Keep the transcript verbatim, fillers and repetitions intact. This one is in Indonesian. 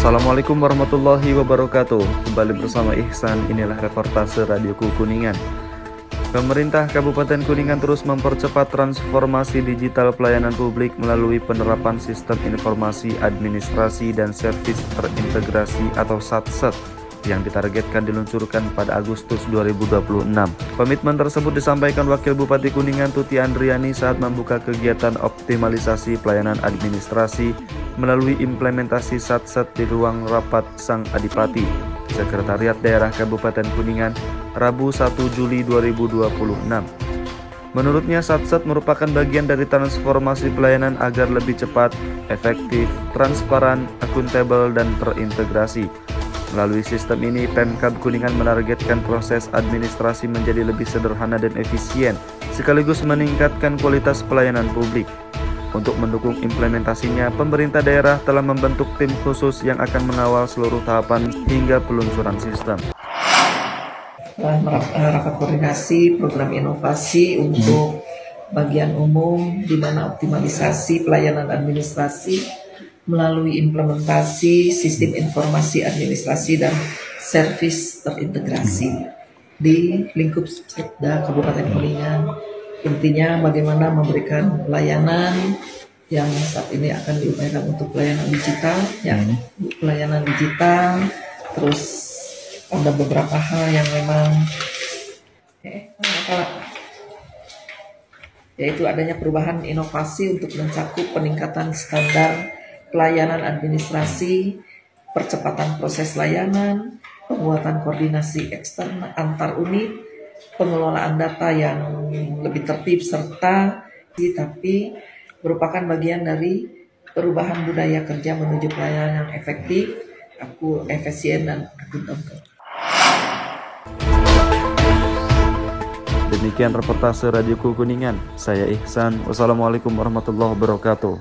Assalamualaikum warahmatullahi wabarakatuh. Kembali bersama Ihsan, inilah reportase Radioku Kuningan. Pemerintah Kabupaten Kuningan terus mempercepat transformasi digital pelayanan publik melalui penerapan sistem informasi administrasi dan servis terintegrasi atau SATSET yang ditargetkan diluncurkan pada Agustus dua ribu dua puluh enam. Komitmen tersebut disampaikan Wakil Bupati Kuningan Tuti Andriani saat membuka kegiatan optimalisasi pelayanan administrasi melalui implementasi SATSET di ruang rapat Sang Adipati, Sekretariat Daerah Kabupaten Kuningan, Rabu satu Juli dua ribu dua puluh enam. Menurutnya SATSET merupakan bagian dari transformasi pelayanan agar lebih cepat, efektif, transparan, akuntabel, dan terintegrasi. Melalui sistem ini, Pemkab Kuningan menargetkan proses administrasi menjadi lebih sederhana dan efisien, sekaligus meningkatkan kualitas pelayanan publik. Untuk mendukung implementasinya, pemerintah daerah telah membentuk tim khusus yang akan mengawal seluruh tahapan hingga peluncuran sistem. Rapat koordinasi program inovasi untuk bagian umum, di mana optimalisasi pelayanan administrasi melalui implementasi sistem informasi administrasi dan servis terintegrasi di lingkup Sekda Kabupaten Kuningan. Intinya bagaimana memberikan layanan yang saat ini akan diupayakan untuk pelayanan digital, ya, pelayanan digital. Terus ada beberapa hal yang memang eh, yaitu adanya perubahan inovasi untuk mencakup peningkatan standar pelayanan administrasi, percepatan proses layanan, penguatan koordinasi eksternal antar unit, pengelolaan data yang lebih tertib, serta tapi merupakan bagian dari perubahan budaya kerja menuju pelayanan yang efektif, aku efisien dan akuntabel. Demikian reportase Radioku Kuningan. Saya Ihsan. Wassalamualaikum warahmatullahi wabarakatuh.